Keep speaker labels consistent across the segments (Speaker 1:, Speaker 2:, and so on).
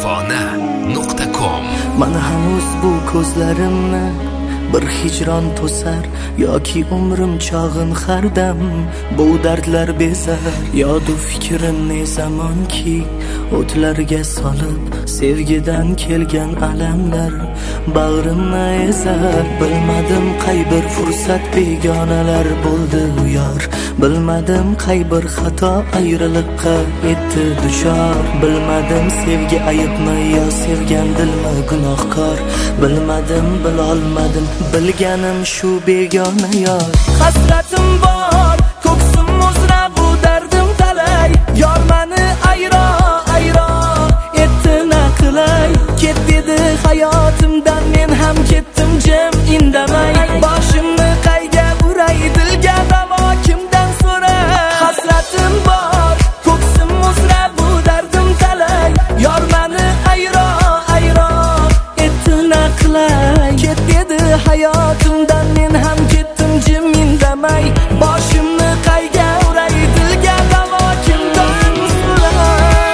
Speaker 1: Farg'ona.com.
Speaker 2: Mana hanuz bu ko'zlarimni bir hijron to'sar yoki umrim chog'in hardam bu dardlar bezar. Yodu fikrim ne zamonki o'tlarga solib sevgidan kelgan alamlar bag'rimni ezar. Bilmadim qay bir fursat begonalar bo'ldi u yor, bilmadim qay bir xato ayriliqqa etdi duchor. Bilmadim sevgi ayibmi yo sevgan dilmi gunohkor. Bilmadim bilolmadim, bilganim shu begona yor. Hasratim bor, ko'ksim uzra, bu dardim talay. Yor mani ayro etdi na qilay. Ket dedi hayotimdan, men ham ketdim jim indamay. Boshimni qayga uray, dilga davo kimdan so'ray. Hasratim bor, ko'ksim uzra, bu dardim talay. Yor mani ayro etdi na qilay. Ket dedi hayotimdan, men ham ketdim jim indamay. Boshimni qayga uray, dilga davo kimdan so'ray.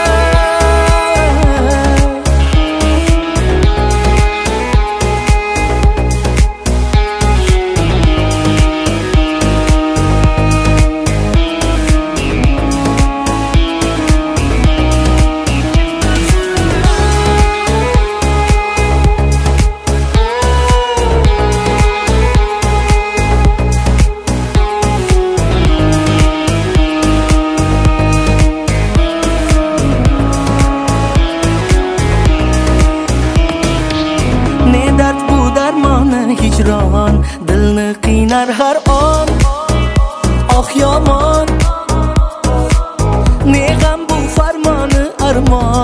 Speaker 2: Hijron dilni qiynar har on. Oh yomon, ne g'am bu farmoni armon.